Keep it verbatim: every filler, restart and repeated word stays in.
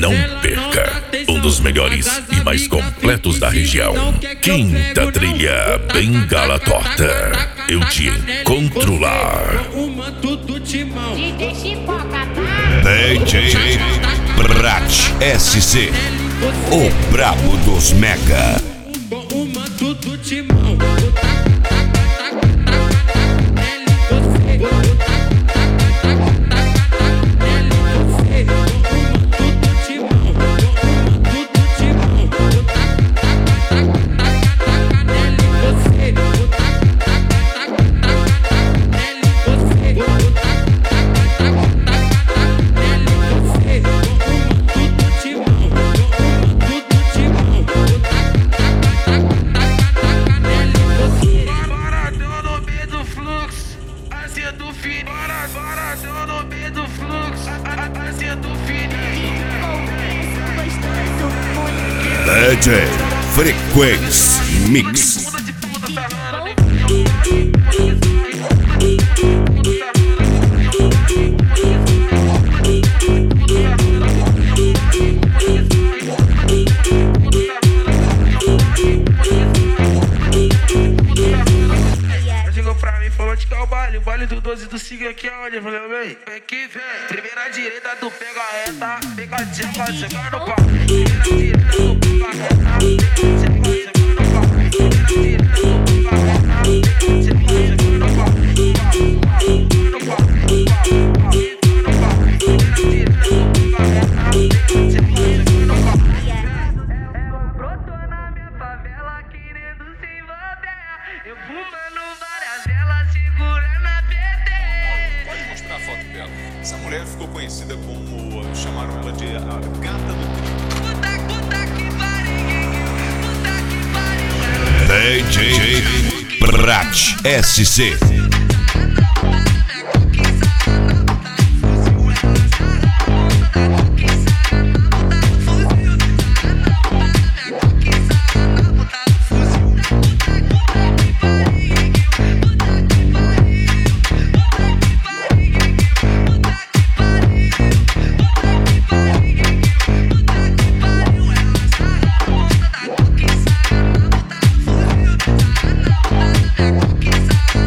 Não perca um dos melhores e mais completos da região. Quinta Trilha Bengala Torta. Eu te encontro lá. D J Brat S C, o brabo dos Mega. D J Frequência Mix. Chegou pra mim, falou de que é o baile, o baile do doze do Siga aqui é onde? Eu falei, vem, vem que vem. Primeira direita, tu pega a reta, fica a tcheca, chega no pau. Primeira direita, tu pega a reta, fica a tcheca, chega no pau. Primeira direita, tu pega a reta, fica a tcheca, chega no pau. No pau, no pau, no pau. Primeira direita, tu pega a reta, fica a tcheca, chega no pau. Eu brotou na minha favela querendo se envolver. Eu fumando várias velas, segurando a P T. Pode mostrar a foto dela. Essa mulher ficou conhecida como, chamaram ela de a gata do trio. Puta, puta que pariu, puta que pariu. D J Brat S C.